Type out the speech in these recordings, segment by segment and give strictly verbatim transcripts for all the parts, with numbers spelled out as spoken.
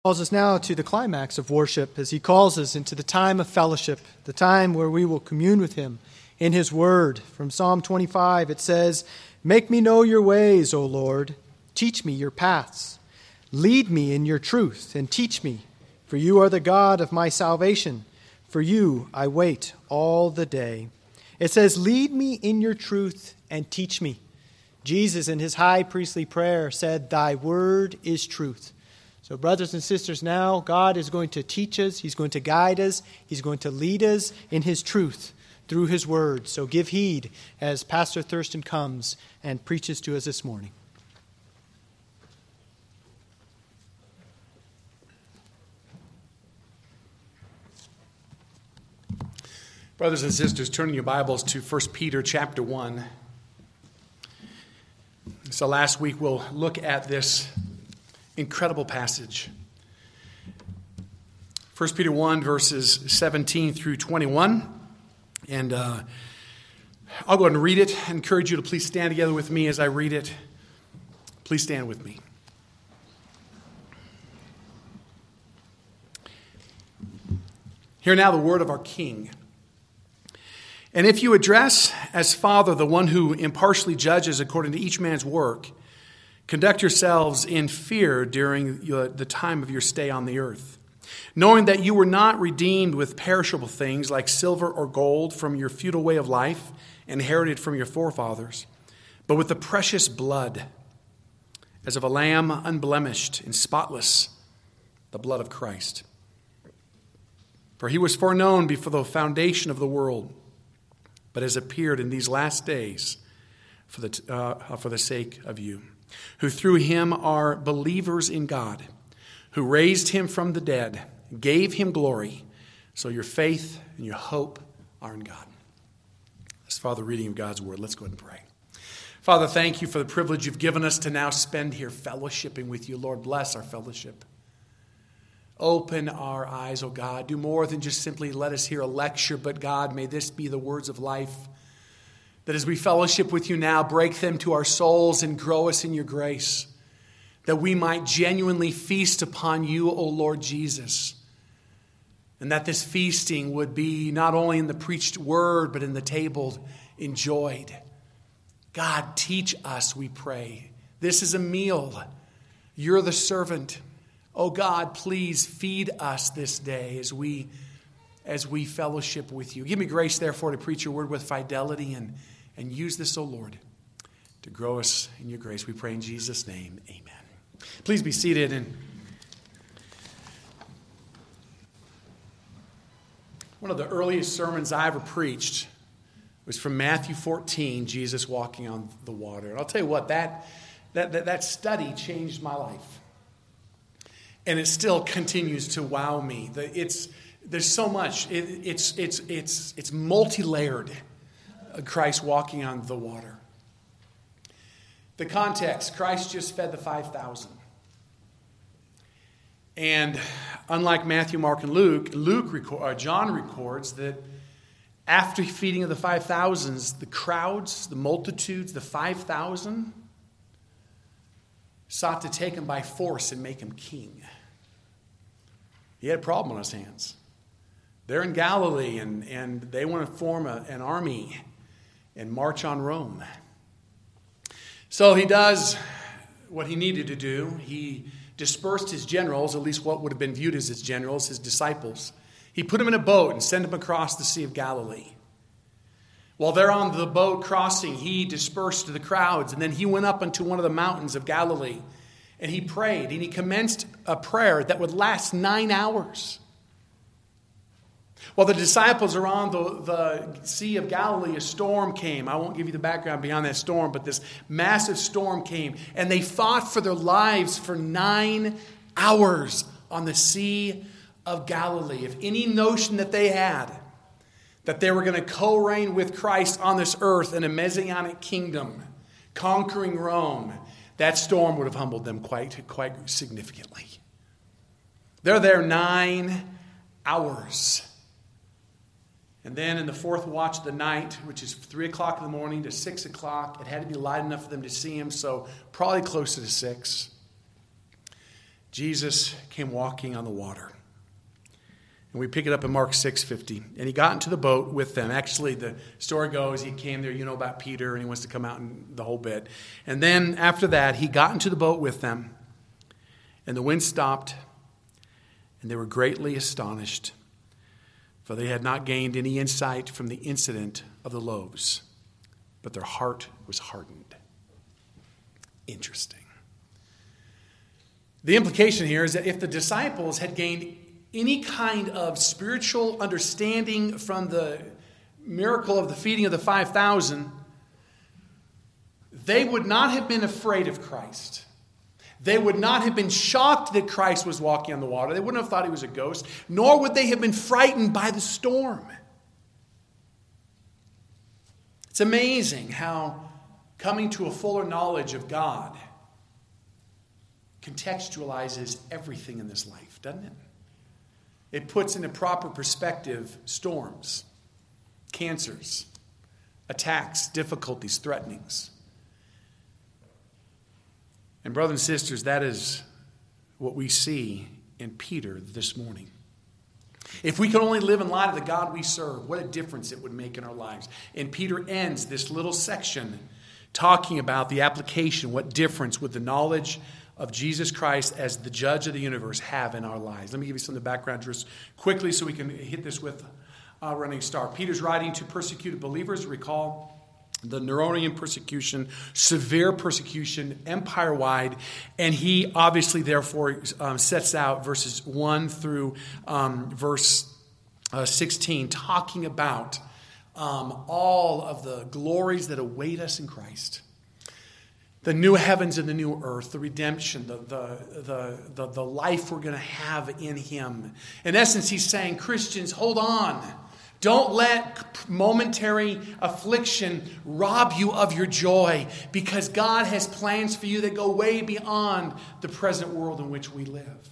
Calls us now to the climax of worship as he calls us into the time of fellowship, the time where we will commune with him in his word. From Psalm twenty-five, it says, "Make me know your ways, O Lord. Teach me your paths. Lead me in your truth and teach me, for you are the God of my salvation. For you I wait all the day." It says, "Lead me in your truth and teach me." Jesus in his high priestly prayer said, "Thy word is truth." So brothers and sisters, now God is going to teach us, he's going to guide us, he's going to lead us in his truth through his word. So give heed as Pastor Thurston comes and preaches to us this morning. Brothers and sisters, turning your Bibles to First Peter chapter one. So last week we'll look at this incredible passage. First Peter one, verses seventeen through twenty-one. And uh, I'll go ahead and read it. I encourage you to please stand together with me as I read it. Please stand with me. Hear now the word of our King. "And if you address as Father the one who impartially judges according to each man's work, conduct yourselves in fear during the time of your stay on the earth, knowing that you were not redeemed with perishable things like silver or gold from your futile way of life inherited from your forefathers, but with the precious blood, as of a lamb unblemished and spotless, the blood of Christ. For he was foreknown before the foundation of the world, but has appeared in these last days for the, uh, for the sake of you, who through him are believers in God, who raised him from the dead, gave him glory, so your faith and your hope are in God." That's Father reading of God's word. Let's go ahead and pray. Father, thank you for the privilege you've given us to now spend here fellowshipping with you. Lord, bless our fellowship. Open our eyes, O God. Do more than just simply let us hear a lecture, but God, may this be the words of life, that as we fellowship with you now, break them to our souls and grow us in your grace, that we might genuinely feast upon you, O Lord Jesus, and that this feasting would be not only in the preached word, but in the table enjoyed. God, teach us, we pray. This is a meal. You're the servant. Oh God, please feed us this day as we as we fellowship with you. Give me grace, therefore, to preach your word with fidelity and, and use this, O Lord, to grow us in your grace. We pray in Jesus' name, amen. Please be seated. And one of the earliest sermons I ever preached was from Matthew fourteen, Jesus walking on the water. And I'll tell you what, that that that, that study changed my life. And it still continues to wow me. It's there's so much. It, it's it's it's it's multi-layered. Christ walking on the water. The context: Christ just fed the five thousand, and unlike Matthew, Mark, and Luke, Luke record, uh, John records that after feeding of the five thousands, the crowds, the multitudes, the five thousand sought to take him by force and make him king. He had a problem on his hands. They're in Galilee, and, and they want to form a, an army and march on Rome. So he does what he needed to do. He dispersed his generals, at least what would have been viewed as his generals, his disciples. He put them in a boat and sent them across the Sea of Galilee. While they're on the boat crossing, he dispersed the crowds, and then he went up into one of the mountains of Galilee, and he prayed, and he commenced a prayer that would last nine hours. While the disciples are on the, the Sea of Galilee, a storm came. I won't give you the background beyond that storm, but this massive storm came, and they fought for their lives for nine hours on the Sea of Galilee. If any notion that they had that they were going to co-reign with Christ on this earth in a Messianic kingdom, conquering Rome, that storm would have humbled them quite, quite significantly. They're there nine hours. And then in the fourth watch of the night, which is three o'clock in the morning to six o'clock, it had to be light enough for them to see him, so probably closer to six. Jesus came walking on the water. And we pick it up in Mark six fifty. And he got into the boat with them. Actually, the story goes, he came there, you know about Peter, and he wants to come out and the whole bit. And then after that, he got into the boat with them. And the wind stopped. And they were greatly astonished, for they had not gained any insight from the incident of the loaves, but their heart was hardened. Interesting. The implication here is that if the disciples had gained any kind of spiritual understanding from the miracle of the feeding of the five thousand, they would not have been afraid of Christ. They would not have been shocked that Christ was walking on the water. They wouldn't have thought he was a ghost, nor would they have been frightened by the storm. It's amazing how coming to a fuller knowledge of God contextualizes everything in this life, doesn't it? It puts into proper perspective storms, cancers, attacks, difficulties, threatenings. And brothers and sisters, that is what we see in Peter this morning. If we could only live in light of the God we serve, what a difference it would make in our lives. And Peter ends this little section talking about the application, what difference would the knowledge of Jesus Christ as the judge of the universe have in our lives. Let me give you some of the background just quickly so we can hit this with a running start. Peter's writing to persecuted believers. Recall the Neronian persecution, severe persecution, empire-wide, and he obviously, therefore, um, sets out verses one through um, verse uh, sixteen, talking about um, all of the glories that await us in Christ. The new heavens and the new earth, the redemption, the, the, the, the, the life we're going to have in him. In essence, he's saying, Christians, hold on. Don't let momentary affliction rob you of your joy, because God has plans for you that go way beyond the present world in which we live.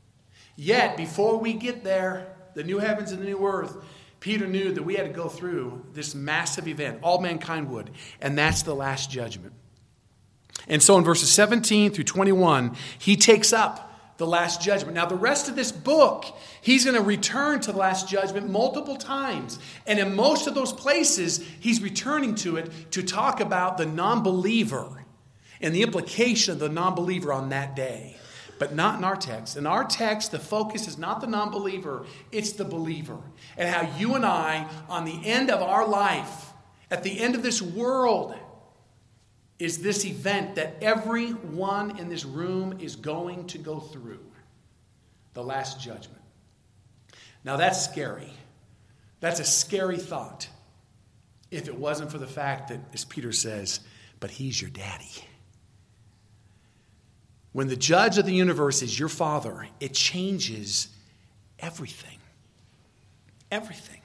Yet, before we get there, the new heavens and the new earth, Peter knew that we had to go through this massive event. All mankind would. And that's the last judgment. And so in verses seventeen through twenty-one, he takes up the last judgment. Now, the rest of this book, he's going to return to the last judgment multiple times. And in most of those places, he's returning to it to talk about the non-believer and the implication of the non-believer on that day. But not in our text. In our text, the focus is not the non-believer, it's the believer. And how you and I, on the end of our life, at the end of this world, is this event that everyone in this room is going to go through. The last judgment. Now that's scary. That's a scary thought. If it wasn't for the fact that, as Peter says, but he's your daddy. When the judge of the universe is your father, it changes everything. Everything.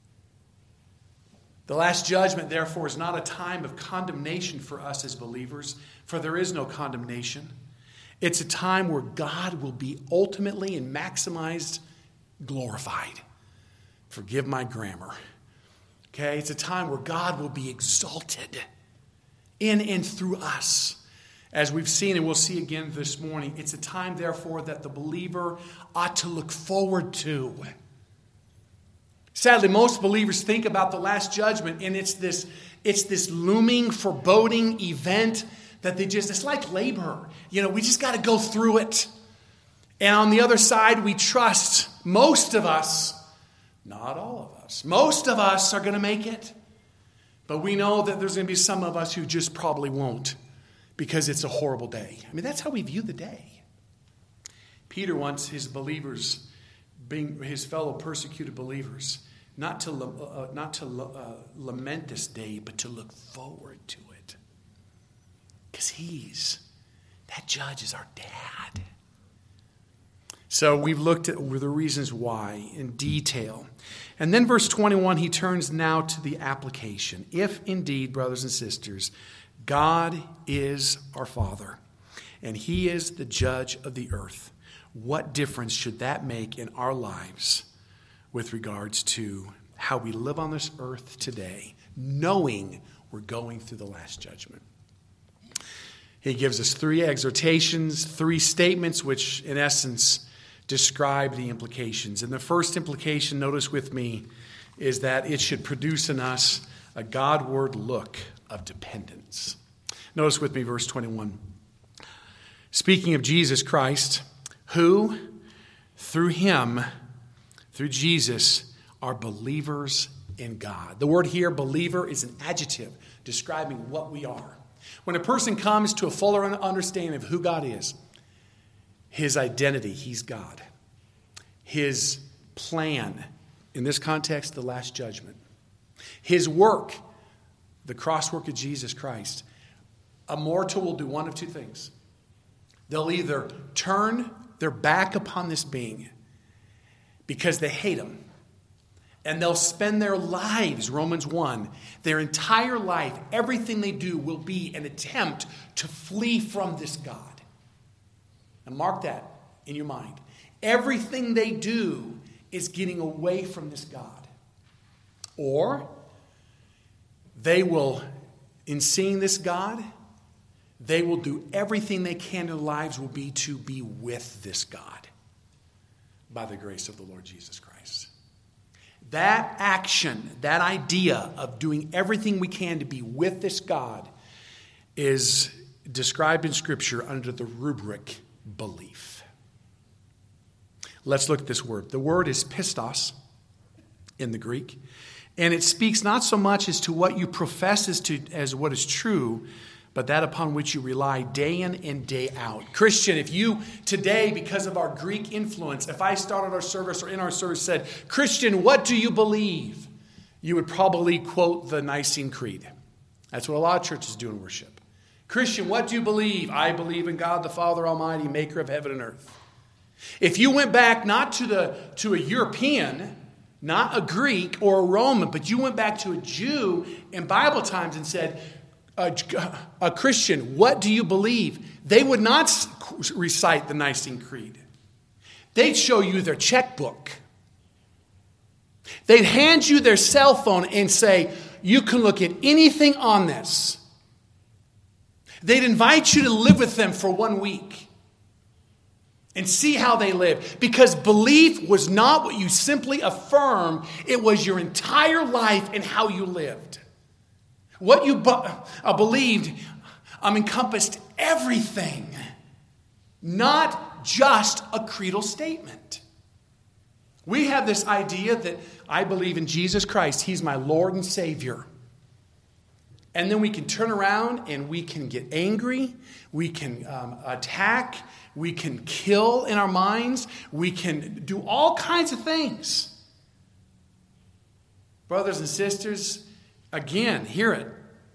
The last judgment, therefore, is not a time of condemnation for us as believers, for there is no condemnation. It's a time where God will be ultimately and maximized glorified. Forgive my grammar. Okay? It's a time where God will be exalted in and through us. As we've seen and we'll see again this morning, it's a time, therefore, that the believer ought to look forward to. Sadly, most believers think about the last judgment, and it's this, it's this looming, foreboding event that they just, it's like labor. You know, we just got to go through it. And on the other side, we trust most of us, not all of us, most of us are going to make it. But we know that there's going to be some of us who just probably won't, because it's a horrible day. I mean, that's how we view the day. Peter wants his believers, being his fellow persecuted believers, not to, uh, not to uh, lament this day, but to look forward to it. Because he's, that judge is our dad. So we've looked at the reasons why in detail. And then verse twenty-one, he turns now to the application. If indeed, brothers and sisters, God is our Father, and he is the judge of the earth, what difference should that make in our lives with regards to how we live on this earth today, knowing we're going through the last judgment? He gives us three exhortations, three statements, which in essence describe the implications. And the first implication, notice with me, is that it should produce in us a Godward look of dependence. Notice with me verse twenty-one. Speaking of Jesus Christ, who through him, through Jesus, are believers in God. The word here, believer, is an adjective describing what we are. When a person comes to a fuller understanding of who God is, his identity, he's God. His plan, in this context, the last judgment. His work, the cross work of Jesus Christ. A mortal will do one of two things. They'll either turn their back upon this being because they hate him, and they'll spend their lives, Romans one, their entire life, everything they do will be an attempt to flee from this God. And mark that in your mind. Everything they do is getting away from this God. Or they will, in seeing this God, they will do everything they can in their lives will be to be with this God by the grace of the Lord Jesus Christ. That action, that idea of doing everything we can to be with this God is described in Scripture under the rubric belief. Let's look at this word. The word is pistos in the Greek, and it speaks not so much as to what you profess as to as what is true, but that upon which you rely day in and day out. Christian, if you today, because of our Greek influence, if I started our service or in our service said, Christian, what do you believe? You would probably quote the Nicene Creed. That's what a lot of churches do in worship. Christian, what do you believe? I believe in God the Father Almighty, maker of heaven and earth. If you went back not to the to a European, not a Greek or a Roman, but you went back to a Jew in Bible times and said, A, a Christian, what do you believe? They would not recite the Nicene Creed. They'd show you their checkbook. They'd hand you their cell phone and say, you can look at anything on this. They'd invite you to live with them for one week and see how they live. Because belief was not what you simply affirm. It was your entire life and how you lived. What you bu- uh, believed um, encompassed everything, not just a creedal statement. We have this idea that I believe in Jesus Christ. He's my Lord and Savior. And then we can turn around and we can get angry. We can um, attack. We can kill in our minds. We can do all kinds of things. Brothers and sisters, again, hear it.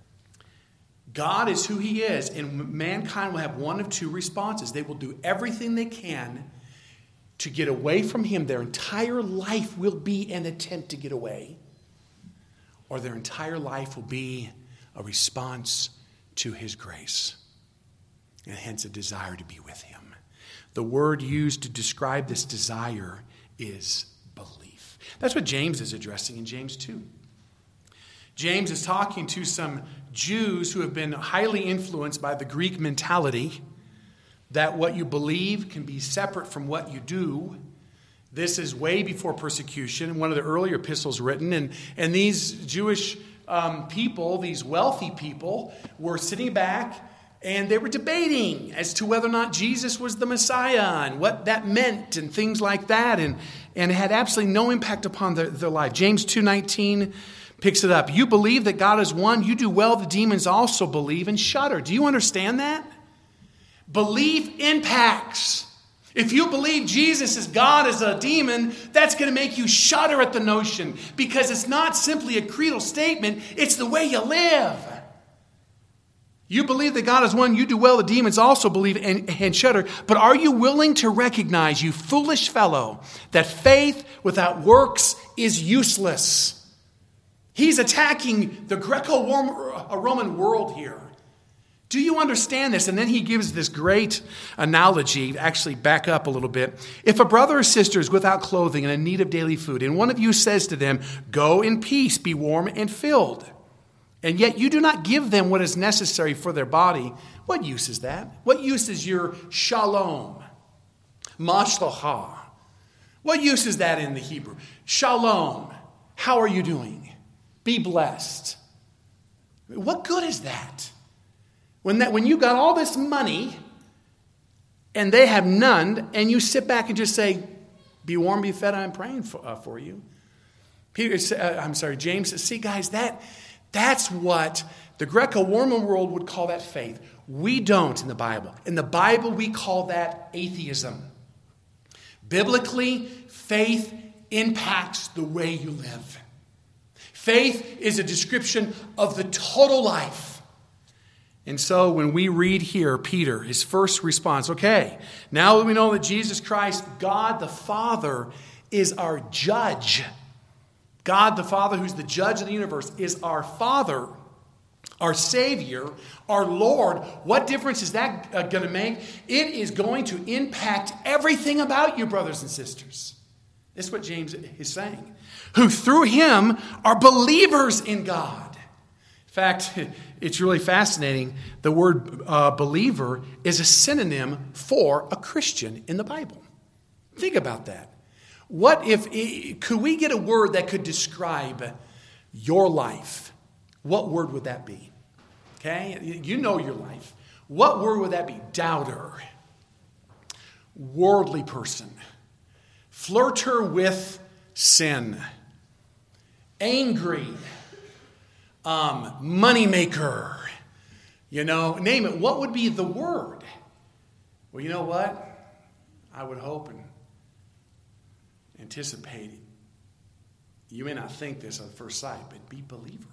God is who he is, and mankind will have one of two responses. They will do everything they can to get away from him. Their entire life will be an attempt to get away, or their entire life will be a response to his grace, and hence a desire to be with him. The word used to describe this desire is belief. That's what James is addressing in James two. James is talking to some Jews who have been highly influenced by the Greek mentality that what you believe can be separate from what you do. This is way before persecution, one of the earlier epistles written. And, and these Jewish um, people, these wealthy people, were sitting back and they were debating as to whether or not Jesus was the Messiah and what that meant and things like that. And, and it had absolutely no impact upon their, their life. James two nineteen picks it up. You believe that God is one. You do well. The demons also believe and shudder. Do you understand that? Belief impacts. If you believe Jesus is God as a demon, that's going to make you shudder at the notion, because it's not simply a creedal statement. It's the way you live. You believe that God is one. You do well. The demons also believe and, and shudder. But are you willing to recognize, you foolish fellow, that faith without works is useless? He's attacking the Greco-Roman world here. Do you understand this? And then he gives this great analogy. Actually, back up a little bit. If a brother or sister is without clothing and in need of daily food, and one of you says to them, go in peace, be warm and filled, and yet you do not give them what is necessary for their body, What use is that? What use is your shalom? Mashlacha. What use is that in the Hebrew? Shalom. How are you doing? Be blessed. What good is that? When that when you got all this money and they have none, and you sit back and just say, be warm, be fed, I'm praying for, uh, for you. Peter, uh, I'm sorry, James says, see guys, that that's what the Greco-Roman world would call that faith. We don't in the Bible. In the Bible, we call that atheism. Biblically, faith impacts the way you live. Faith is a description of the total life. And so when we read here, Peter, his first response, okay, now that we know that Jesus Christ, God the Father, is our judge. God the Father, who's the judge of the universe, is our Father, our Savior, our Lord. What difference is that uh, going to make? It is going to impact everything about you, brothers and sisters. This is what James is saying. Who through him are believers in God. In fact, it's really fascinating. The word uh, believer is a synonym for a Christian in the Bible. Think about that. What if, could we get a word that could describe your life? What word would that be? Okay, you know your life. What word would that be? Doubter, worldly person, flirter with sin, angry, um, moneymaker, you know, name it. What would be the word? Well, you know what? I would hope and anticipate it. You may not think this at first sight, but be believer.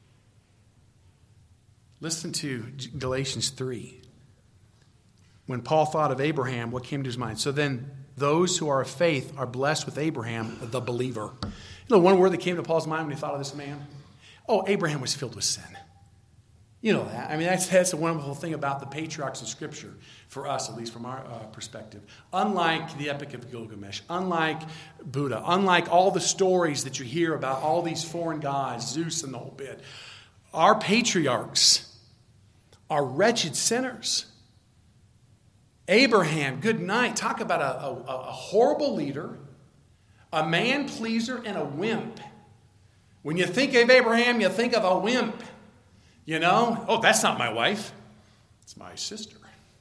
Listen to Galatians three. When Paul thought of Abraham, what came to his mind? So then those who are of faith are blessed with Abraham, the believer. You know one word that came to Paul's mind when he thought of this man? Oh, Abraham was filled with sin. You know that. I mean, that's, that's a wonderful thing about the patriarchs of Scripture, for us, at least from our uh, perspective. Unlike the Epic of Gilgamesh, unlike Buddha, unlike all the stories that you hear about all these foreign gods, Zeus and the whole bit, our patriarchs are wretched sinners. Abraham, good night. Talk about a, a, a horrible leader, a man pleaser, and a wimp. When you think of Abraham, you think of a wimp. You know, oh, that's not my wife. It's my sister.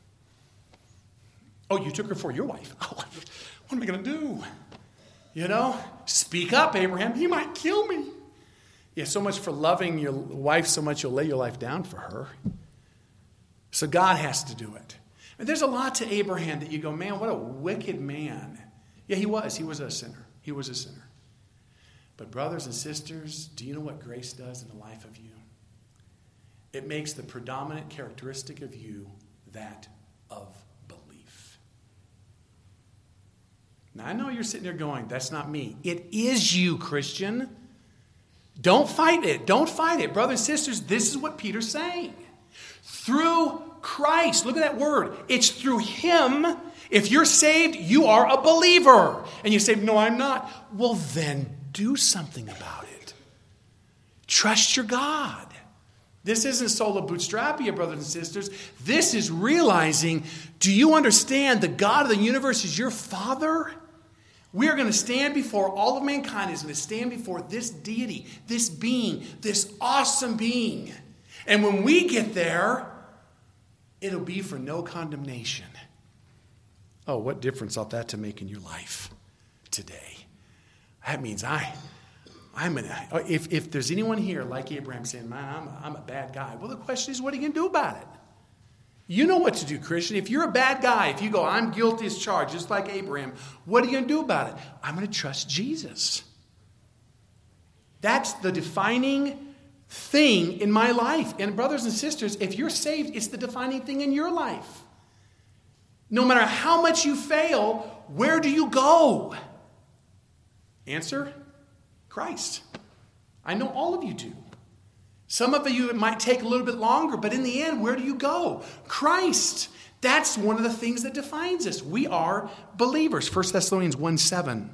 Oh, you took her for your wife. Oh, what am I going to do? You know, speak up, Abraham. He might kill me. Yeah, so much for loving your wife so much you'll lay your life down for her. So God has to do it. And there's a lot to Abraham that you go, man, what a wicked man. Yeah, he was. He was a sinner. He was a sinner. But brothers and sisters, do you know what grace does in the life of you? It makes the predominant characteristic of you that of belief. Now, I know you're sitting there going, that's not me. It is you, Christian. Don't fight it. Don't fight it. Brothers and sisters, this is what Peter's saying. Through Christ, look at that word. It's through him. If you're saved, you are a believer. And you say, no, I'm not. Well, then do something about it. Trust your God. This isn't sola bootstrapia, brothers and sisters. This is realizing, do you understand the God of the universe is your Father? We are going to stand before, all of mankind is going to stand before this deity, this being, this awesome being. And when we get there, it'll be for no condemnation. Oh, what difference ought that to make in your life today? That means I... I'm gonna, if, if there's anyone here like Abraham saying, man, I'm a, I'm a bad guy. Well, the question is, what are you going to do about it? You know what to do, Christian. If you're a bad guy, if you go, I'm guilty as charged, just like Abraham, what are you going to do about it? I'm going to trust Jesus. That's the defining thing in my life. And brothers and sisters, if you're saved, it's the defining thing in your life. No matter how much you fail, where do you go? Answer? Christ. I know all of you do. Some of you, it might take a little bit longer, but in the end, where do you go? Christ. That's one of the things that defines us. We are believers. First Thessalonians one seven.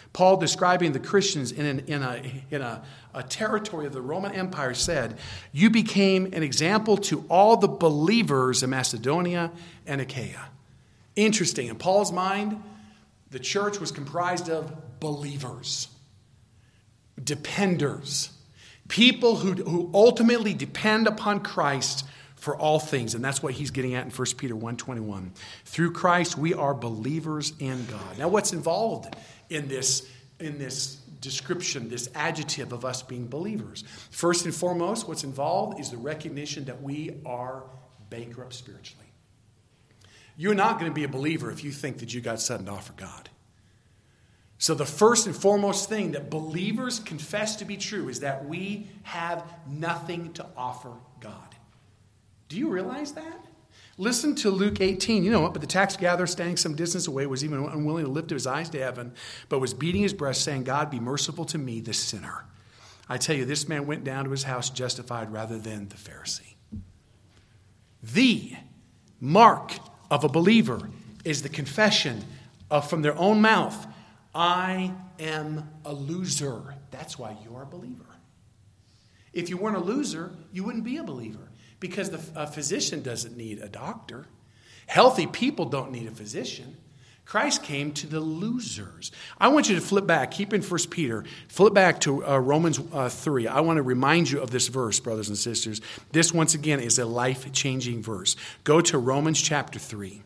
Paul, describing the Christians in, an, in, a, in a, a territory of the Roman Empire, said, "You became an example to all the believers in Macedonia and Achaia." Interesting. In Paul's mind, the church was comprised of believers, dependers, people who, who ultimately depend upon Christ for all things. And that's what he's getting at in First Peter one twenty-one. Through Christ, we are believers in God. Now, what's involved in this, in this description, this adjective of us being believers? First and foremost, what's involved is the recognition that we are bankrupt spiritually. You're not going to be a believer if you think that you got something to offer God. So the first and foremost thing that believers confess to be true is that we have nothing to offer God. Do you realize that? Listen to Luke eighteen. You know what? But the tax gatherer, standing some distance away, was even unwilling to lift his eyes to heaven, but was beating his breast, saying, "God, be merciful to me, the sinner." I tell you, this man went down to his house justified rather than the Pharisee. The mark of a believer is the confession of, from their own mouth, "I am a loser." That's why you are a believer. If you weren't a loser, you wouldn't be a believer. Because the, a physician doesn't need a doctor. Healthy people don't need a physician. Christ came to the losers. I want you to flip back. Keep in First Peter. Flip back to uh, Romans uh, three. I want to remind you of this verse, brothers and sisters. This, once again, is a life-changing verse. Go to Romans chapter three.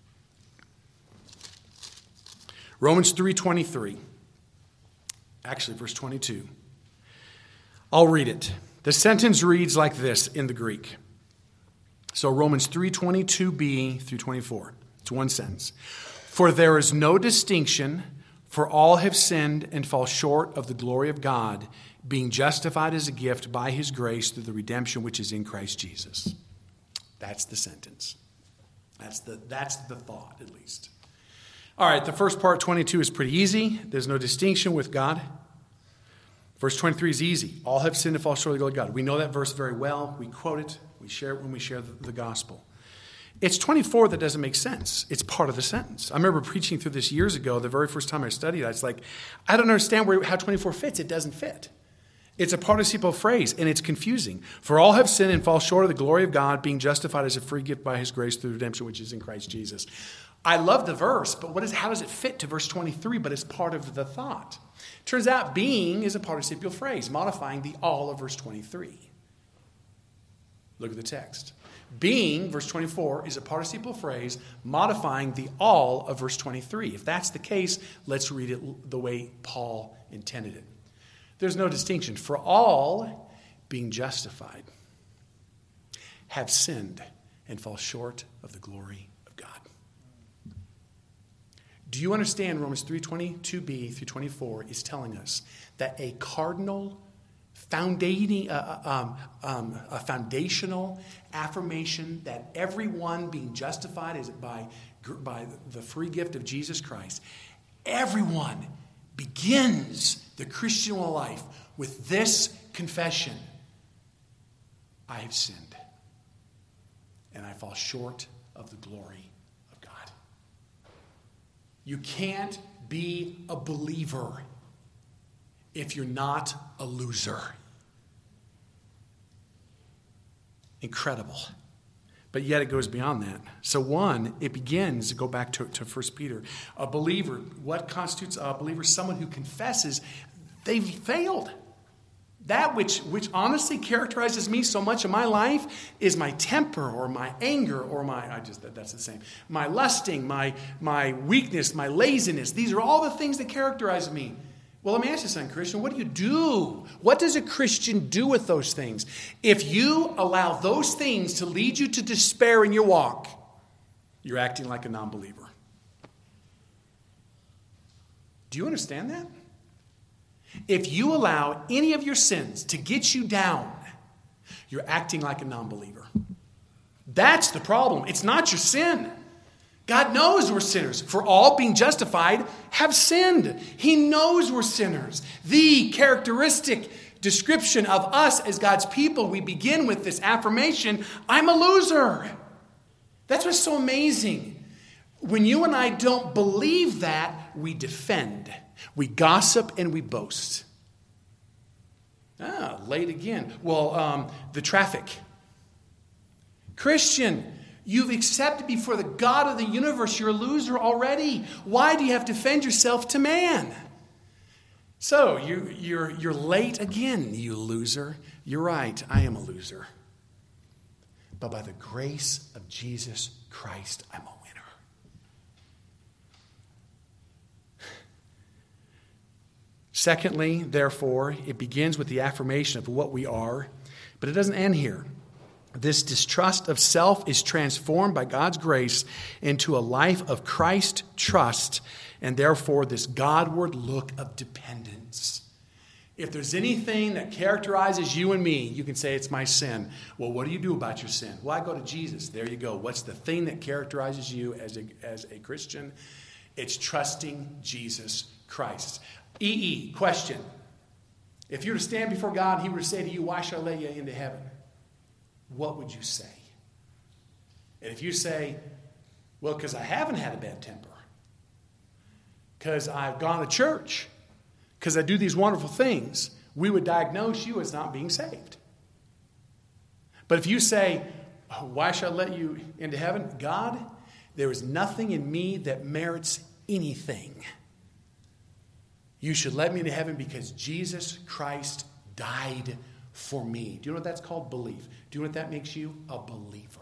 Romans three twenty-three. Actually, verse twenty-two. I'll read it. The sentence reads like this in the Greek. So Romans three twenty-two b through twenty-four. It's one sentence. "For there is no distinction, for all have sinned and fall short of the glory of God, being justified as a gift by his grace through the redemption which is in Christ Jesus." That's the sentence. That's the, that's the thought, at least. All right, the first part, twenty-two, is pretty easy. There's no distinction with God. Verse twenty-three is easy. All have sinned and fall short of the glory of God. We know that verse very well. We quote it. We share it when we share the, the gospel. It's twenty-four that doesn't make sense. It's part of the sentence. I remember preaching through this years ago. The very first time I studied it, I was like, I don't understand where, how twenty-four fits. It doesn't fit. It's a participial phrase, and it's confusing. "For all have sinned and fall short of the glory of God, being justified as a free gift by his grace through redemption, which is in Christ Jesus." I love the verse, but what is, how does it fit to verse twenty-three? But it's part of the thought. Turns out being is a participial phrase, modifying the all of verse twenty-three. Look at the text. Being, verse twenty-four, is a participial phrase modifying the all of verse twenty-three. If that's the case, let's read it the way Paul intended it. There's no distinction. For all, being justified, have sinned and fall short of the glory of God. Do you understand Romans three twenty-two b through twenty-four is telling us that a cardinal, foundating, uh, um, um, a foundational affirmation that everyone being justified is by, by the free gift of Jesus Christ, everyone begins the Christian life with this confession: I have sinned and I fall short of the glory of God. You can't be a believer if you're not a loser. Incredible. But yet it goes beyond that. So one, it begins to go back to, to First Peter. A believer, what constitutes a believer? Someone who confesses they've failed. That which, which honestly characterizes me so much in my life is my temper or my anger or my, I just, that, that's the same. My lusting, my, my weakness, my laziness. These are all the things that characterize me. Well, let me ask you something, Christian. What do you do? What does a Christian do with those things? If you allow those things to lead you to despair in your walk, you're acting like a non-believer. Do you understand that? If you allow any of your sins to get you down, you're acting like a non-believer. That's the problem. It's not your sin. God knows we're sinners. For all being justified have sinned. He knows we're sinners. The characteristic description of us as God's people, we begin with this affirmation, I'm a loser. That's what's so amazing. When you and I don't believe that, we defend, we gossip, and we boast. Ah, late again. Well, um, the traffic. Christian, you've accepted before the God of the universe. You're a loser already. Why do you have to defend yourself to man? So, you, you're, you're late again, you loser. You're right, I am a loser. But by the grace of Jesus Christ, I'm a winner. Secondly, therefore, it begins with the affirmation of what we are, but it doesn't end here. This distrust of self is transformed by God's grace into a life of Christ trust, and therefore this Godward look of dependence. If there's anything that characterizes you and me, you can say it's my sin. Well, what do you do about your sin? Well, I go to Jesus. There you go. What's the thing that characterizes you as a, as a Christian? It's trusting Jesus Christ. E E, question. If you were to stand before God, he were to say to you, why shall I let you into heaven? What would you say? And if you say, well, because I haven't had a bad temper, because I've gone to church, because I do these wonderful things, we would diagnose you as not being saved. But if you say, why shall I let you into heaven? God, there is nothing in me that merits anything. You should let me into heaven because Jesus Christ died for me. Do you know what that's called? Belief. Do you know what that makes you? A believer.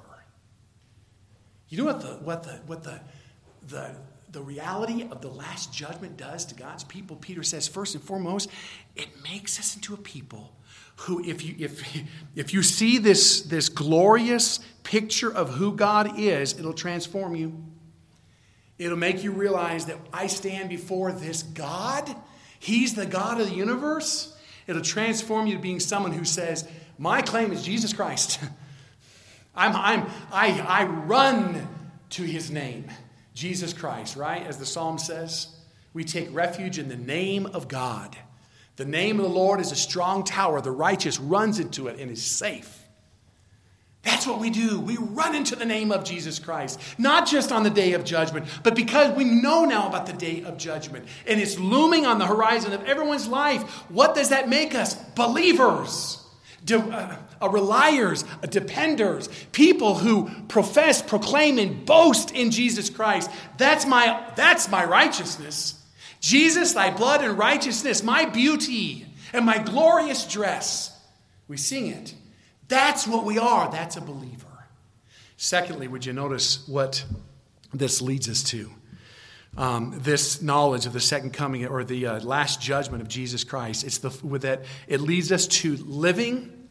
You know what the what the what the the the reality of the last judgment does to God's people? Peter says, first and foremost, it makes us into a people who, if you if if you see this, this glorious picture of who God is, it'll transform you. It'll make you realize that I stand before this God. He's the God of the universe. It'll transform you to being someone who says, my claim is Jesus Christ. I'm, I'm, I, I run to his name, Jesus Christ, right? As the psalm says, we take refuge in the name of God. The name of the Lord is a strong tower. The righteous runs into it and is safe. That's what we do. We run into the name of Jesus Christ, not just on the day of judgment, but because we know now about the day of judgment. And it's looming on the horizon of everyone's life. What does that make us? Believers, de- uh, uh, reliers, uh, dependers, people who profess, proclaim, and boast in Jesus Christ. That's my, that's my righteousness. Jesus, thy blood and righteousness, my beauty and my glorious dress. We sing it. That's what we are. That's a believer. Secondly, would you notice what this leads us to? Um, this knowledge of the second coming or the uh, last judgment of Jesus Christ. It's the with that it leads us to living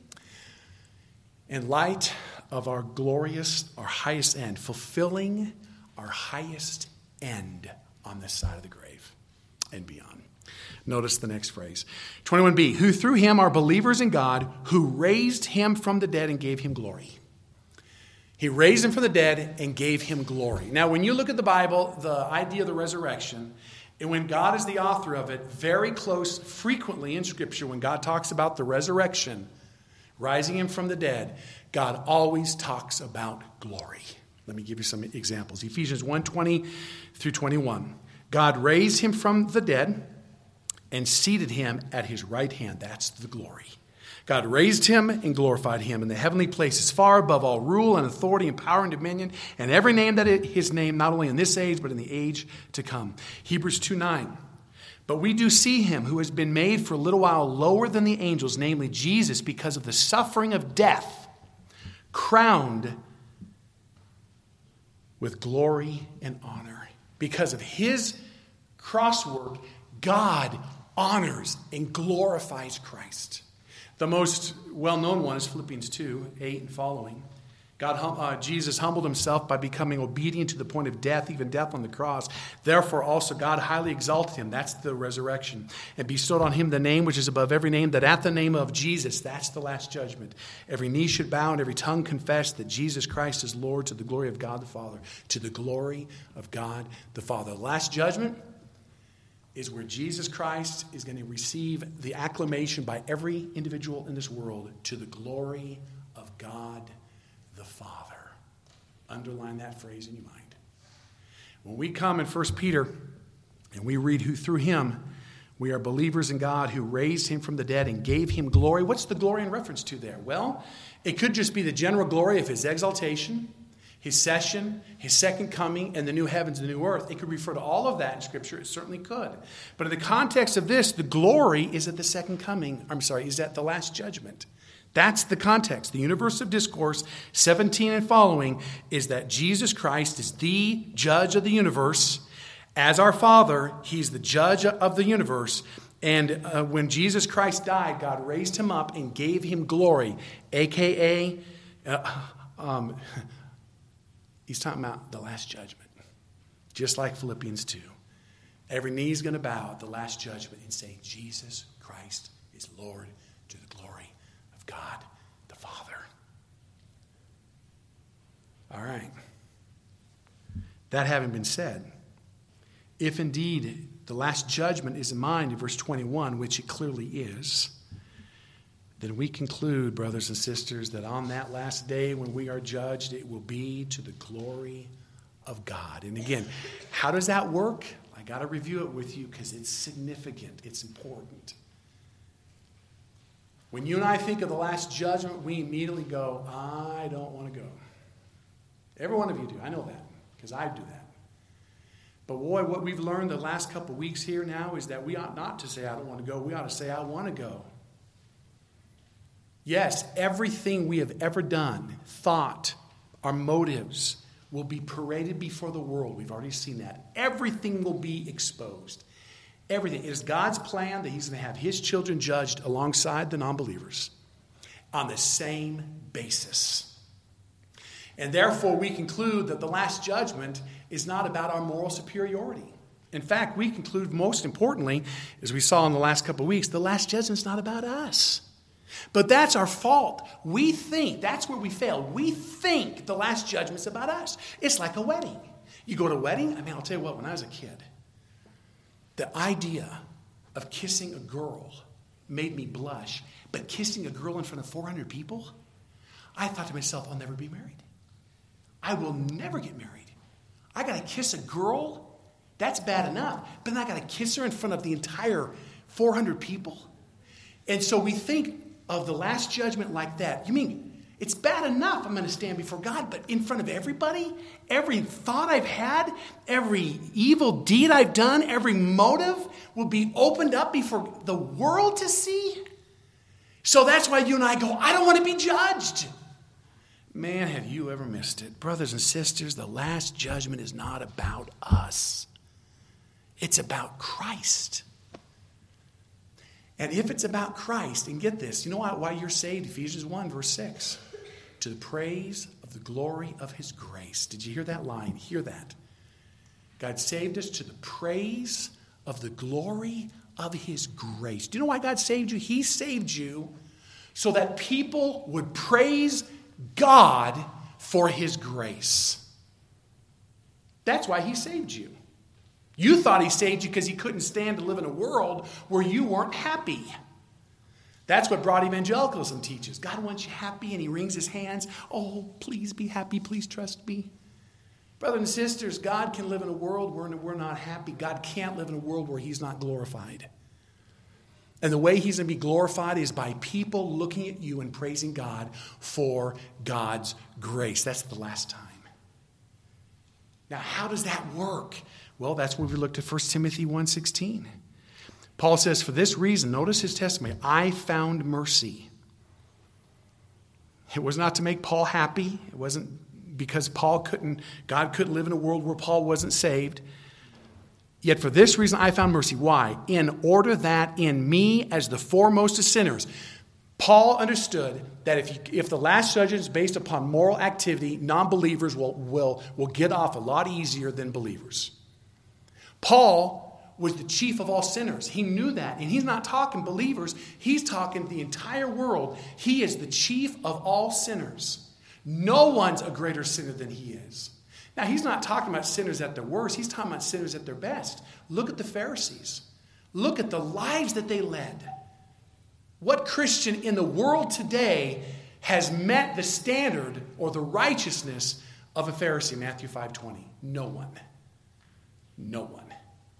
in light of our glorious, our highest end, fulfilling our highest end on this side of the grave and beyond. Notice the next phrase. twenty-one b, who through him are believers in God, who raised him from the dead and gave him glory. He raised him from the dead and gave him glory. Now, when you look at the Bible, the idea of the resurrection, and when God is the author of it, very close, frequently in Scripture, when God talks about the resurrection, rising him from the dead, God always talks about glory. Let me give you some examples. Ephesians one twenty through twenty-one. God raised him from the dead and seated him at his right hand. That's the glory. God raised him and glorified him in the heavenly places, far above all rule and authority and power and dominion, and every name that is his name, not only in this age, but in the age to come. Hebrews two nine. But we do see him who has been made for a little while lower than the angels, namely Jesus, because of the suffering of death, crowned with glory and honor. Because of his cross work, God honors and glorifies Christ. The most well-known one is Philippians two, eight and following. God, uh, Jesus humbled himself by becoming obedient to the point of death, even death on the cross. Therefore also God highly exalted him. That's the resurrection. And bestowed on him the name which is above every name, that at the name of Jesus, that's the last judgment, every knee should bow and every tongue confess that Jesus Christ is Lord, to the glory of God the Father. To the glory of God the Father. The last judgment is where Jesus Christ is going to receive the acclamation by every individual in this world, to the glory of God the Father. Underline that phrase in your mind. When we come in First Peter And we read who through him we are believers in God who raised him from the dead and gave him glory. What's the glory in reference to there? Well, it could just be the general glory of his exaltation, his session, his second coming, and the new heavens and the new earth. It could refer to all of that in Scripture. It certainly could. But in the context of this, the glory is at the second coming. I'm sorry, is at the last judgment. That's the context. The universe of discourse, seventeen and following, is that Jesus Christ is the judge of the universe. As our Father, he's the judge of the universe. And uh, when Jesus Christ died, God raised him up and gave him glory, a k a. Uh, um, He's talking about the last judgment. Just like Philippians two. Every knee is going to bow at the last judgment and say, Jesus Christ is Lord to the glory of God the Father. All right. That having been said, if indeed the last judgment is in mind in verse twenty-one, which it clearly is, then we conclude, brothers and sisters, that on that last day when we are judged, it will be to the glory of God. And again, how does that work? I got to review it with you because it's significant. It's important. When you and I think of the last judgment, we immediately go, I don't want to go. Every one of you do. I know that because I do that. But boy, what we've learned the last couple of weeks here now is that we ought not to say, I don't want to go. We ought to say, I want to go. Yes, everything we have ever done, thought, our motives, will be paraded before the world. We've already seen that. Everything will be exposed. Everything. It is God's plan that he's going to have his children judged alongside the non-believers on the same basis. And therefore, we conclude that the last judgment is not about our moral superiority. In fact, we conclude, most importantly, as we saw in the last couple of weeks, the last judgment is not about us. But that's our fault. We think, that's where we fail. We think the last judgment's about us. It's like a wedding. You go to a wedding, I mean, I'll tell you what, when I was a kid, the idea of kissing a girl made me blush. But kissing a girl in front of four hundred people, I thought to myself, I'll never be married. I will never get married. I got to kiss a girl? That's bad enough. But then I got to kiss her in front of the entire four hundred people. And so we think of the last judgment like that. You mean it's bad enough I'm going to stand before God, but in front of everybody, every thought I've had, every evil deed I've done, every motive will be opened up before the world to see? So that's why you and I go, I don't want to be judged. Man, have you ever missed it? Brothers and sisters, the last judgment is not about us. It's about Christ. And if it's about Christ, and get this, you know why, why you're saved? Ephesians one, verse six. To the praise of the glory of his grace. Did you hear that line? Hear that. God saved us to the praise of the glory of his grace. Do you know why God saved you? He saved you so that people would praise God for his grace. That's why he saved you. You thought he saved you because he couldn't stand to live in a world where you weren't happy. That's what broad evangelicalism teaches. God wants you happy, and he wrings his hands. Oh, please be happy. Please trust me. Brothers and sisters, God can live in a world where we're not happy. God can't live in a world where he's not glorified. And the way he's going to be glorified is by people looking at you and praising God for God's grace. That's the last time. Now, how does that work? Well, that's where we looked at First Timothy one sixteen. Paul says, for this reason, notice his testimony, I found mercy. It was not to make Paul happy. It wasn't because Paul couldn't, God couldn't live in a world where Paul wasn't saved. Yet for this reason I found mercy. Why? In order that in me as the foremost of sinners. Paul understood that if, you, if the last judgment is based upon moral activity, non-believers will, will, will get off a lot easier than believers. Paul was the chief of all sinners. He knew that. And he's not talking believers. He's talking the entire world. He is the chief of all sinners. No one's a greater sinner than he is. Now, he's not talking about sinners at their worst. He's talking about sinners at their best. Look at the Pharisees. Look at the lives that they led. What Christian in the world today has met the standard or the righteousness of a Pharisee? Matthew five twenty. No one. No one.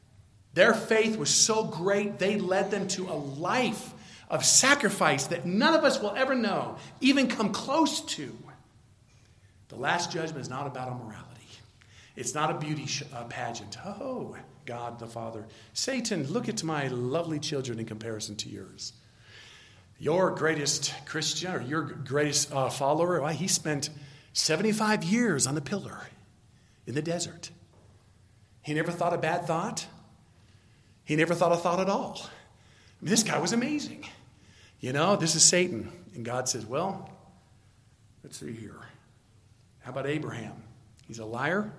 Their faith was so great, they led them to a life of sacrifice that none of us will ever know, even come close to. The Last Judgment is not about immorality. It's not a beauty sh- uh, pageant. Oh, God the Father. Satan, look at my lovely children in comparison to yours. Your greatest Christian or your greatest uh, follower, well, he spent seventy-five years on the pillar in the desert. He never thought a bad thought. He never thought a thought at all. I mean, this guy was amazing. You know, this is Satan. And God says, well, let's see here. How about Abraham? He's a liar,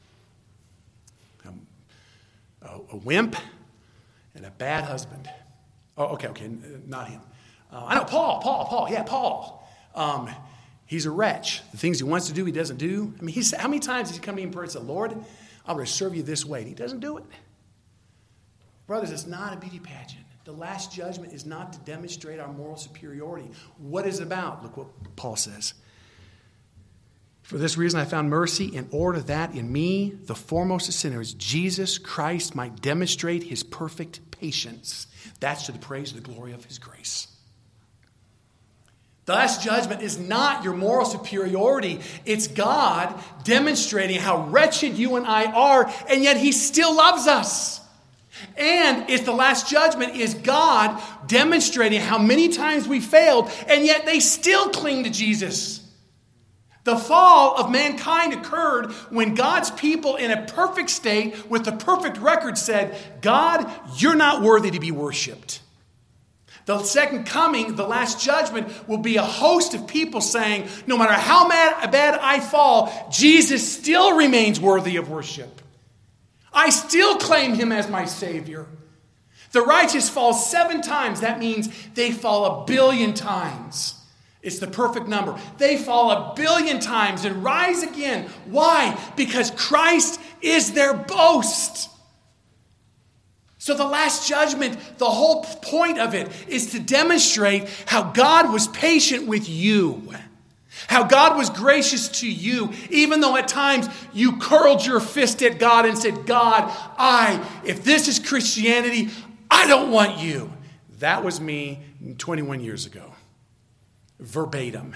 um, a, a wimp, and a bad husband. Oh, okay, okay, not him. Uh, I know, Paul, Paul, Paul, yeah, Paul. Um, he's a wretch. The things he wants to do, he doesn't do. I mean, he's, how many times has he come in prayer and said, Lord, I'm going to serve you this way? And he doesn't do it. Brothers, it's not a beauty pageant. The Last Judgment is not to demonstrate our moral superiority. What is it about? Look what Paul says. For this reason I found mercy, in order that in me, the foremost of sinners, Jesus Christ might demonstrate his perfect patience. That's to the praise of the glory of his grace. The Last Judgment is not your moral superiority. It's God demonstrating how wretched you and I are, and yet he still loves us. And it's the Last Judgment is God demonstrating how many times we failed, and yet they still cling to Jesus. The fall of mankind occurred when God's people in a perfect state with the perfect record said, God, you're not worthy to be worshipped. The second coming, the Last Judgment, will be a host of people saying, no matter how mad, bad I fall, Jesus still remains worthy of worship. I still claim him as my Savior. The righteous fall seven times. That means they fall a billion times. It's the perfect number. They fall a billion times and rise again. Why? Because Christ is their boast. So the Last Judgment, the whole point of it is to demonstrate how God was patient with you. How God was gracious to you, even though at times you curled your fist at God and said, God, I, if this is Christianity, I don't want you. That was me twenty-one years ago. Verbatim.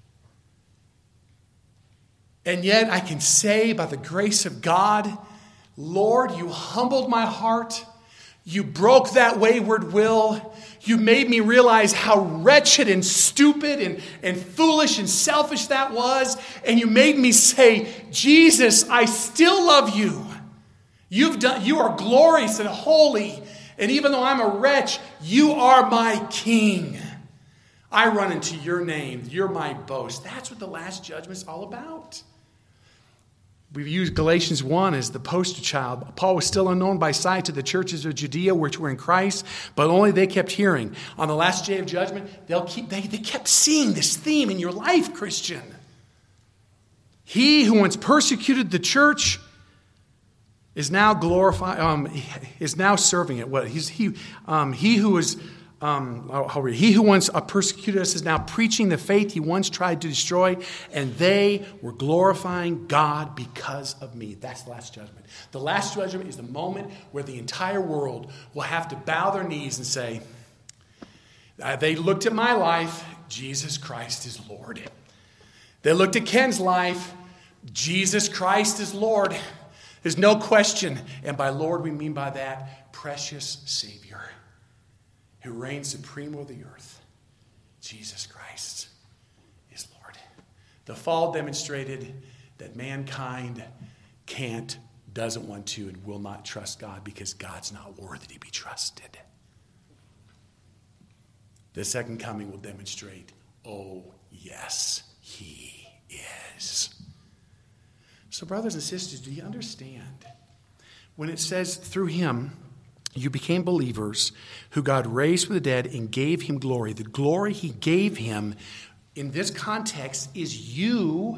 And yet I can say by the grace of God, Lord, you humbled my heart. You broke that wayward will. You made me realize how wretched and stupid and, and foolish and selfish that was. And you made me say, Jesus, I still love you. You've done, you are glorious and holy. And even though I'm a wretch, you are my King. I run into your name. You're my boast. That's what the Last Judgment is all about. We've used Galatians one as the poster child. Paul was still unknown by sight to the churches of Judea which were in Christ, but only they kept hearing. On the last day of judgment, they'll keep, they, they kept seeing this theme in your life, Christian. He who once persecuted the church is now glorifying, um, is now serving it. What he's he um, he who was um, I'll read. He who once persecuted us is now preaching the faith he once tried to destroy, and they were glorifying God because of me. That's the Last Judgment. The Last Judgment is the moment where the entire world will have to bow their knees and say, they looked at my life, Jesus Christ is Lord. They looked at Ken's life, Jesus Christ is Lord. There's no question. And by Lord, we mean by that, precious Savior, who reigns supreme over the earth. Jesus Christ is Lord. The fall demonstrated that mankind can't, doesn't want to, and will not trust God because God's not worthy to be trusted. The second coming will demonstrate, oh, yes, he is. So, brothers and sisters, do you understand? When it says through him, you became believers who God raised from the dead and gave him glory. The glory he gave him in this context is you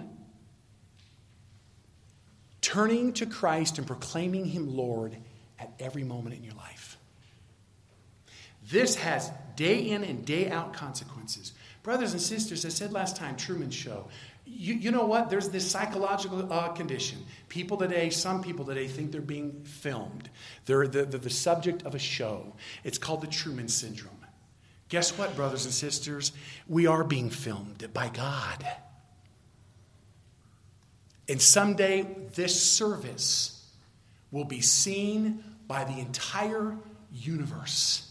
turning to Christ and proclaiming him Lord at every moment in your life. This has day in and day out consequences. Brothers and sisters, I said last time, Truman Show, You, you know what? There's this psychological uh, condition. People today, some people today think they're being filmed. They're the, the, the subject of a show. It's called the Truman Syndrome. Guess what, brothers and sisters? We are being filmed by God. And someday this service will be seen by the entire universe.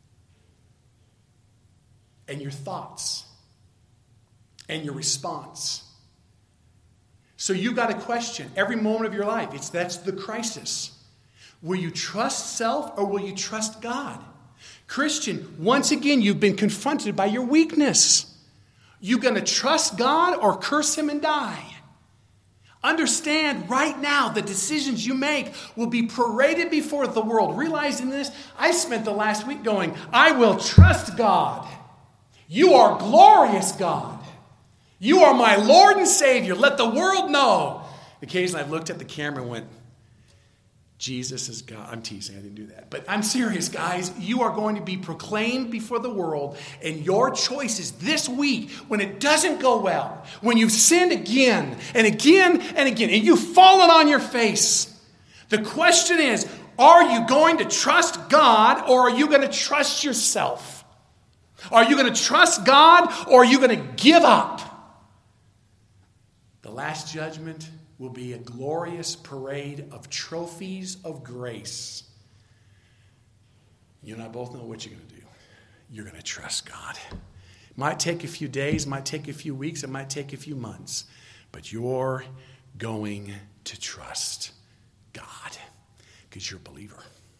And your thoughts and your response. So you got a question every moment of your life. It's that's the crisis. Will you trust self or will you trust God? Christian, once again, you've been confronted by your weakness. You going to trust God or curse him and die? Understand right now the decisions you make will be paraded before the world. Realizing this, I spent the last week going, I will trust God. You are glorious, God. You are my Lord and Savior. Let the world know. Occasionally I've looked at the camera and went, Jesus is God. I'm teasing. I didn't do that. But I'm serious, guys. You are going to be proclaimed before the world. And your choices this week, when it doesn't go well, when you've sinned again and again and again, and you've fallen on your face, the question is, are you going to trust God or are you going to trust yourself? Are you going to trust God or are you going to give up? The last judgment will be a glorious parade of trophies of grace. You and I both know what you're going to do. You're going to trust God. It might take a few days, might take a few weeks, it might take a few months, but you're going to trust God because you're a believer.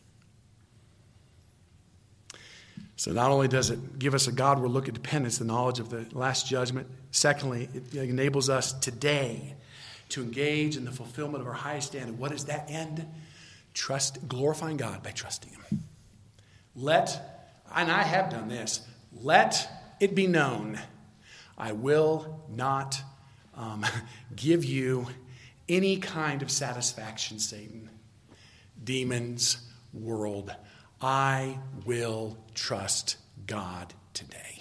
So not only does it give us a Godward look at dependence, the knowledge of the last judgment, secondly, it enables us today to engage in the fulfillment of our highest standard. What is that end? Trust, glorifying God by trusting him. Let, and I have done this, let it be known, I will not um, give you any kind of satisfaction, Satan, demons, world. I will trust God today.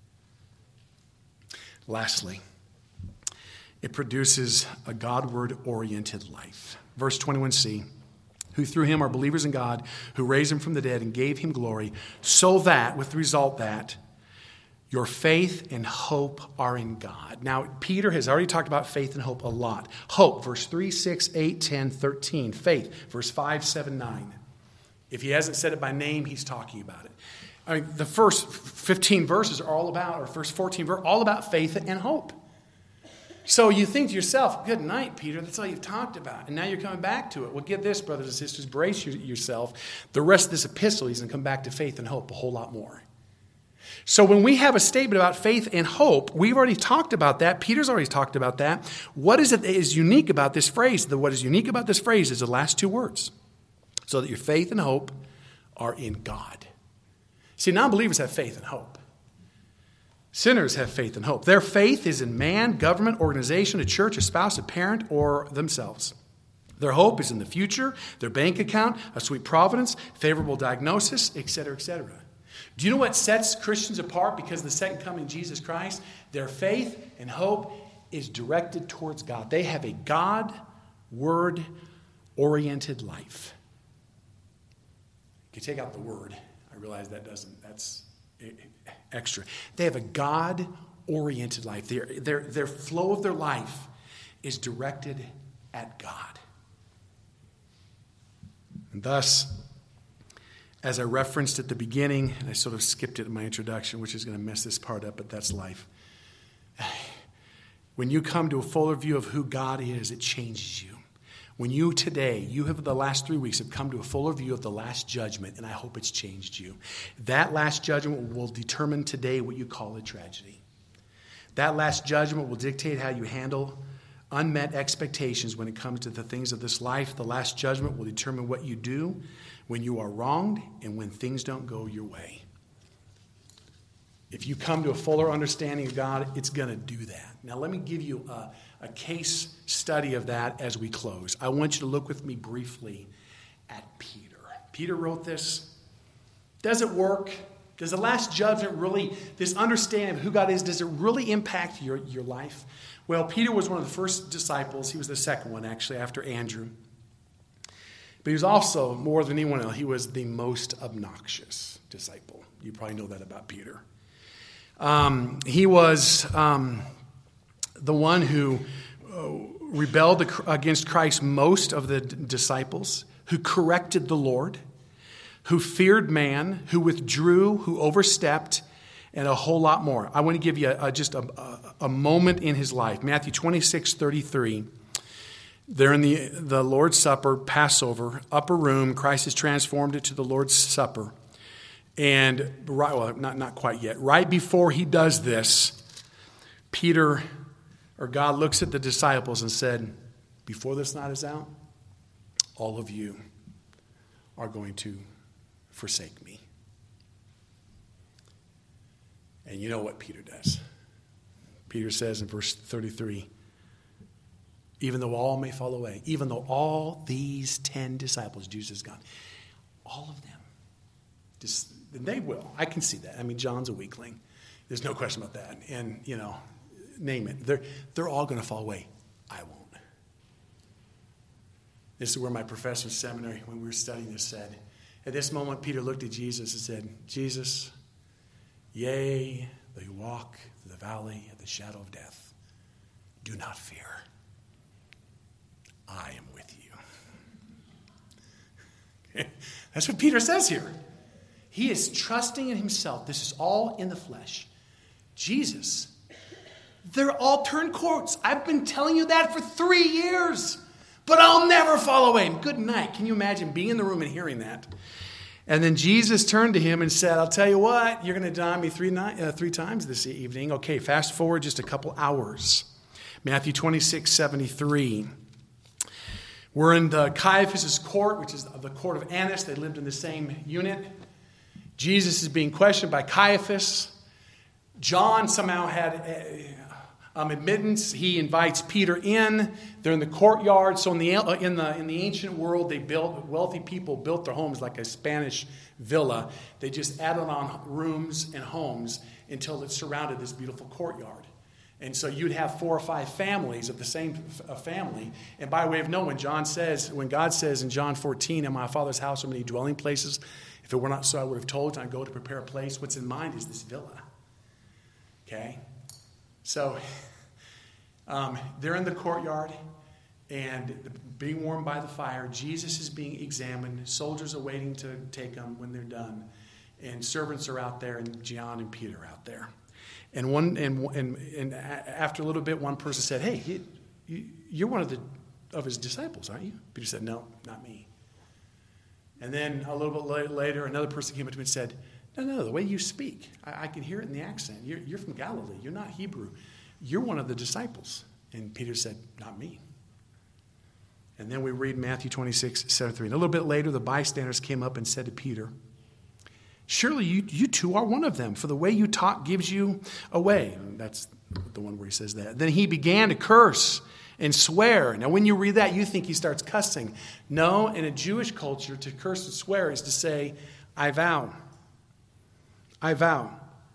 Lastly, it produces a Godward-oriented life. Verse twenty-one c, who through him are believers in God, who raised him from the dead and gave him glory, so that, with the result that, your faith and hope are in God. Now, Peter has already talked about faith and hope a lot. Hope, verse three, six, eight, ten, thirteen. Faith, verse five, seven, nine. If he hasn't said it by name, he's talking about it. I mean, the first fifteen verses are all about, or first fourteen verses, all about faith and hope. So you think to yourself, good night, Peter, that's all you've talked about. And now you're coming back to it. Well, get this, brothers and sisters, brace yourself. The rest of this epistle, he's going to come back to faith and hope a whole lot more. So when we have a statement about faith and hope, we've already talked about that. Peter's already talked about that. What is it that is unique about this phrase? The, what is unique about this phrase is the last two words. So that your faith and hope are in God. See, non-believers have faith and hope. Sinners have faith and hope. Their faith is in man, government, organization, a church, a spouse, a parent, or themselves. Their hope is in the future, their bank account, a sweet providence, favorable diagnosis, et cetera, et cetera. Do you know what sets Christians apart because of the second coming of Jesus Christ? Their faith and hope is directed towards God. They have a God-word-oriented life. You take out the word. I realize that doesn't, that's extra. They have a God-oriented life. Their, their, their flow of their life is directed at God. And thus, as I referenced at the beginning, and I sort of skipped it in my introduction, which is going to mess this part up, but that's life. When you come to a fuller view of who God is, it changes you. When you today, you have the last three weeks have come to a fuller view of the last judgment, and I hope it's changed you. That last judgment will determine today what you call a tragedy. That last judgment will dictate how you handle unmet expectations when it comes to the things of this life. The last judgment will determine what you do when you are wronged and when things don't go your way. If you come to a fuller understanding of God, it's going to do that. Now, let me give you a, a case study of that as we close. I want you to look with me briefly at Peter. Peter wrote this. Does it work? Does the last judgment really, this understanding of who God is, does it really impact your, your life? Well, Peter was one of the first disciples. He was the second one, actually, after Andrew. But he was also, more than anyone else, he was the most obnoxious disciple. You probably know that about Peter. Um, he was um, the one who uh, rebelled against Christ most of the d- disciples, who corrected the Lord, who feared man, who withdrew, who overstepped, and a whole lot more. I want to give you a, a, just a, a, a moment in his life. Matthew twenty-six thirty-three. They're in the, the Lord's Supper, Passover, upper room. Christ has transformed it to the Lord's Supper. And, right, well, not, not quite yet. Right before he does this, Peter, or God, looks at the disciples and said, before this night is out, all of you are going to forsake me. And you know what Peter does. Peter says in verse thirty-three, even though all may fall away, even though all these ten disciples, Jesus is gone, all of them, just, they will. I can see that. I mean, John's a weakling. There's no question about that. And, you know, name it. They're, they're all going to fall away. I won't. This is where my professor in seminary, when we were studying this, said, at this moment, Peter looked at Jesus and said, Jesus, yea, though you walk through the valley of the shadow of death, do not fear. I am with you. That's what Peter says here. He is trusting in himself. This is all in the flesh. Jesus, they're all turned courts. I've been telling you that for three years, but I'll never fall away. Good night. Can you imagine being in the room and hearing that? And then Jesus turned to him and said, I'll tell you what, you're going to deny me three, ni- uh, three times this evening. Okay, fast forward just a couple hours. Matthew twenty-six seventy-three. We're in the Caiaphas' court, which is the court of Annas. They lived in the same unit. Jesus is being questioned by Caiaphas. John somehow had um, admittance. He invites Peter in. They're in the courtyard. So in the in the in the ancient world, they built wealthy people built their homes like a Spanish villa. They just added on rooms and homes until it surrounded this beautiful courtyard. And so you'd have four or five families of the same f- family. And by way of knowing, John says, when God says in John fourteen, in my Father's house are many dwelling places, if it were not so, I would have told you, I go to prepare a place. What's in mind is this villa. Okay? So um, they're in the courtyard, and being warmed by the fire. Jesus is being examined. Soldiers are waiting to take him when they're done. And servants are out there, and John and Peter are out there. And one and and, and after a little bit, one person said, "Hey, he, you, you're one of the of his disciples, aren't you?" Peter said, "No, not me." And then a little bit later, another person came up to me and said, "No, no, the way you speak, I, I can hear it in the accent. You're, you're from Galilee. You're not Hebrew. You're one of the disciples." And Peter said, "Not me." And then we read Matthew twenty-six seventy-three. And a little bit later, the bystanders came up and said to Peter, "Surely you, you too are one of them, for the way you talk gives you away." And that's the one where he says that. Then he began to curse and swear. Now, when you read that, you think he starts cussing. No, in a Jewish culture, to curse and swear is to say, "I vow. I vow.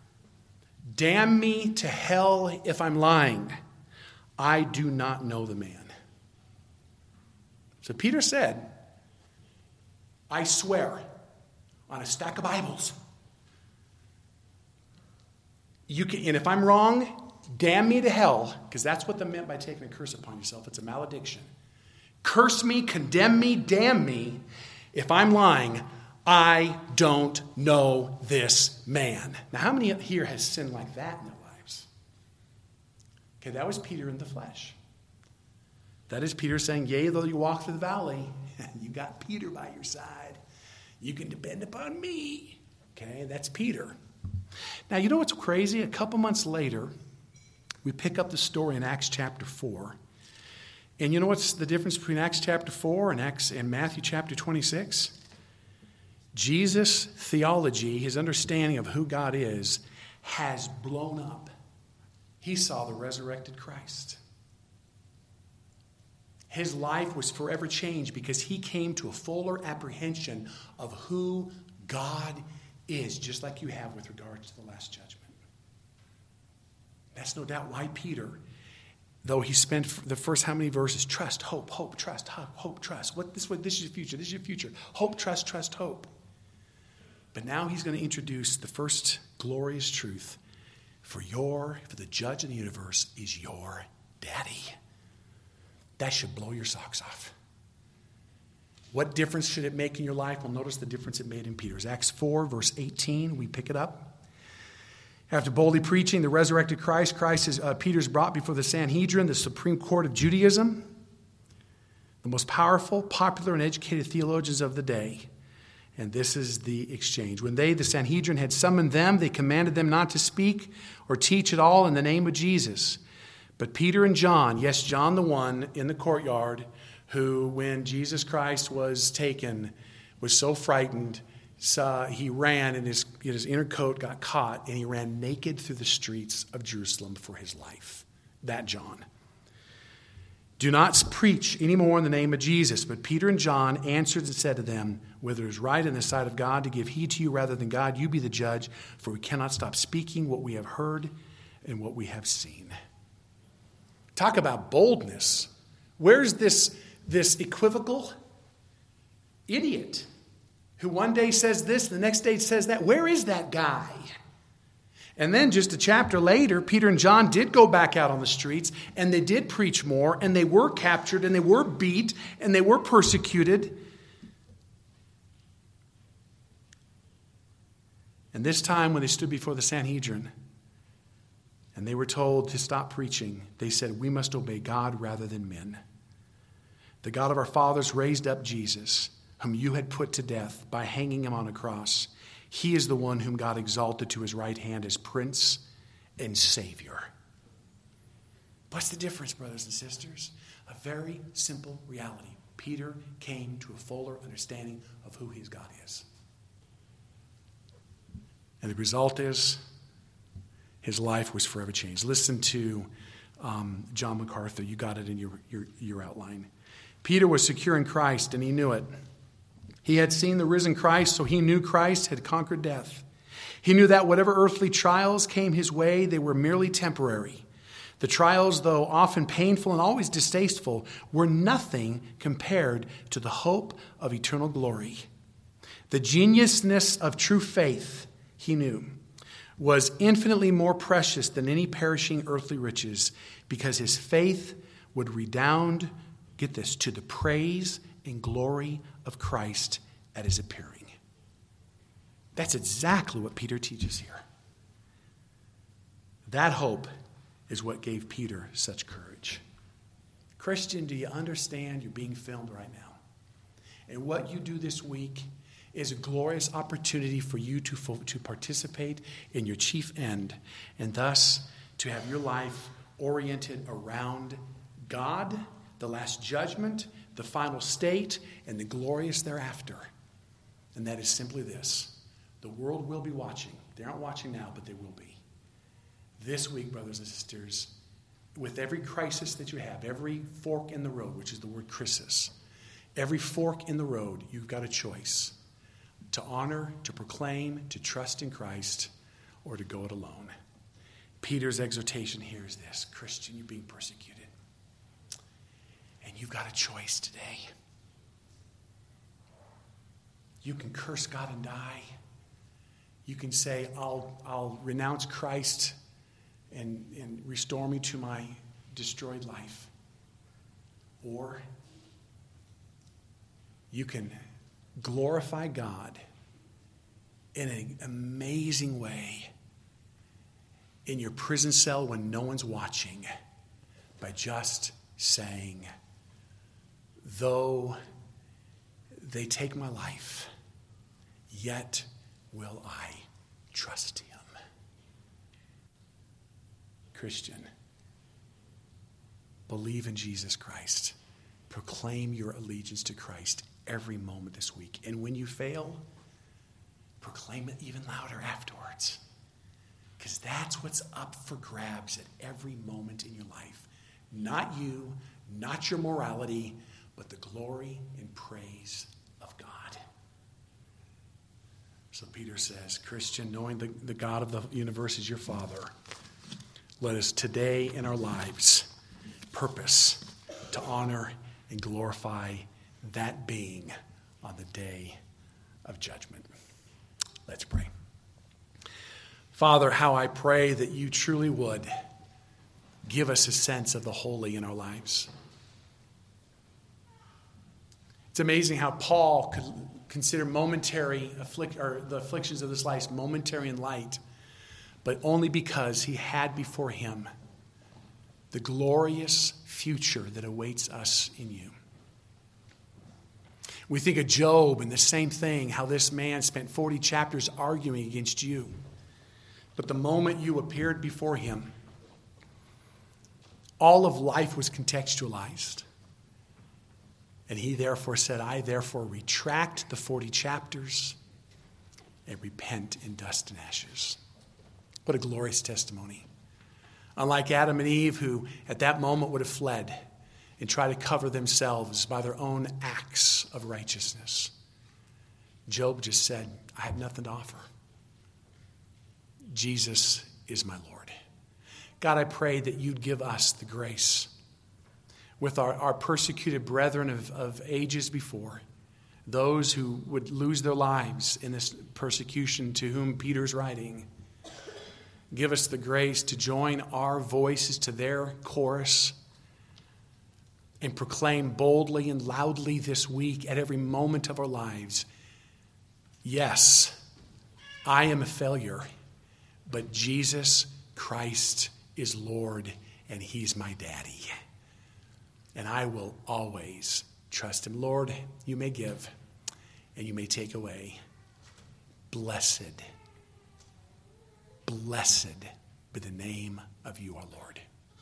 Damn me to hell if I'm lying. I do not know the man." So Peter said, "I swear on a stack of Bibles. You can, and if I'm wrong, damn me to hell," because that's what they meant by taking a curse upon yourself. It's a malediction. "Curse me, condemn me, damn me. If I'm lying, I don't know this man." Now, how many here has sinned like that in their lives? Okay, that was Peter in the flesh. That is Peter saying, "Yea, though you walk through the valley, you got Peter by your side. You can depend upon me." Okay, that's Peter. Now, you know what's crazy? A couple months later, we pick up the story in Acts chapter four. And you know what's the difference between Acts chapter four and Acts and Matthew chapter twenty-six? Jesus' theology, his understanding of who God is, has blown up. He saw the resurrected Christ. His life was forever changed because he came to a fuller apprehension of who God is just like you have with regards to the last judgment. That's no doubt why Peter, though he spent the first how many verses, trust, hope, hope, trust, hope, hope, trust. What this, what, this is your future, this is your future. Hope, trust, trust, hope. But now he's going to introduce the first glorious truth. For your, for the judge of the universe is your daddy. That should blow your socks off. What difference should it make in your life? Well, notice the difference it made in Peter's. Acts four, verse eighteen, we pick it up. After boldly preaching the resurrected Christ, Christ is, uh, Peter's brought before the Sanhedrin, the supreme court of Judaism, the most powerful, popular, and educated theologians of the day. And this is the exchange. When they, the Sanhedrin, had summoned them, they commanded them not to speak or teach at all in the name of Jesus. But Peter and John, yes, John the one in the courtyard, who, when Jesus Christ was taken, was so frightened, so he ran and his, his inner coat got caught, and he ran naked through the streets of Jerusalem for his life. That John. Do not preach anymore in the name of Jesus. But Peter and John answered and said to them, whether it is right in the sight of God to give heed to you rather than God, you be the judge, for we cannot stop speaking what we have heard and what we have seen. Talk about boldness. Where's this, this equivocal idiot who one day says this, the next day says that? Where is that guy? And then just a chapter later, Peter and John did go back out on the streets, and they did preach more, and they were captured, and they were beat, and they were persecuted. And this time when they stood before the Sanhedrin, and they were told to stop preaching, they said, we must obey God rather than men. The God of our fathers raised up Jesus, whom you had put to death by hanging him on a cross. He is the one whom God exalted to his right hand as Prince and Savior. What's the difference, brothers and sisters? A very simple reality. Peter came to a fuller understanding of who his God is. And the result is his life was forever changed. Listen to um, John MacArthur. You got it in your, your, your outline. Peter was secure in Christ, and he knew it. He had seen the risen Christ, so he knew Christ had conquered death. He knew that whatever earthly trials came his way, they were merely temporary. The trials, though often painful and always distasteful, were nothing compared to the hope of eternal glory. The genuineness of true faith, he knew, was infinitely more precious than any perishing earthly riches, because his faith would redound, get this, to the praise and glory of Christ at his appearing. That's exactly what Peter teaches here. That hope is what gave Peter such courage. Christian, do you understand you're being filmed right now? And what you do this week is a glorious opportunity for you to, to participate in your chief end, and thus to have your life oriented around God, the last judgment, the final state, and the glorious thereafter. And that is simply this. The world will be watching. They aren't watching now, but they will be. This week, brothers and sisters, with every crisis that you have, every fork in the road, which is the word crisis, every fork in the road, you've got a choice to honor, to proclaim, to trust in Christ, or to go it alone. Peter's exhortation here is this: Christian, you're being persecuted. And you've got a choice today. You can curse God and die. You can say, I'll, I'll renounce Christ and, and restore me to my destroyed life. Or you can glorify God in an amazing way in your prison cell when no one's watching by just saying, though they take my life, yet will I trust him. Christian, believe in Jesus Christ. Proclaim your allegiance to Christ every moment this week. And when you fail, proclaim it even louder afterwards. Because that's what's up for grabs at every moment in your life. Not you, not your morality, but the glory and praise of God. So Peter says, Christian, knowing the, the God of the universe is your Father, let us today in our lives purpose to honor and glorify that being on the day of judgment. Let's pray. Father, how I pray that you truly would give us a sense of the holy in our lives. It's amazing how Paul could consider momentary afflict, or the afflictions of this life momentary and light, but only because he had before him the glorious future that awaits us in you. We think of Job and the same thing, how this man spent forty chapters arguing against you. But the moment you appeared before him, all of life was contextualized. And he therefore said, I therefore retract the forty chapters and repent in dust and ashes. What a glorious testimony. Unlike Adam and Eve, who at that moment would have fled and tried to cover themselves by their own acts of righteousness, Job just said, I have nothing to offer. Jesus is my Lord. God, I pray that you'd give us the grace with our, our persecuted brethren of, of ages before, those who would lose their lives in this persecution to whom Peter's writing. Give us the grace to join our voices to their chorus and proclaim boldly and loudly this week at every moment of our lives, yes, I am a failure, but Jesus Christ is Lord and he's my daddy. And I will always trust him. Lord, you may give and you may take away. Blessed, blessed be the name of you, our Lord.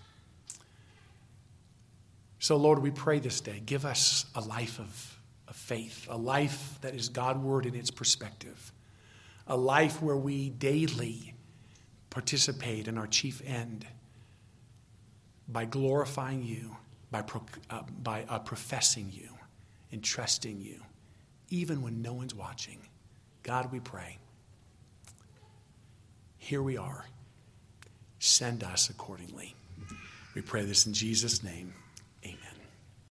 So, Lord, we pray this day, give us a life of, of faith, a life that is God-word in its perspective, a life where we daily participate in our chief end by glorifying you, by, pro, uh, by uh, professing you and trusting you, even when no one's watching. God, we pray, here we are. Send us accordingly. We pray this in Jesus' name.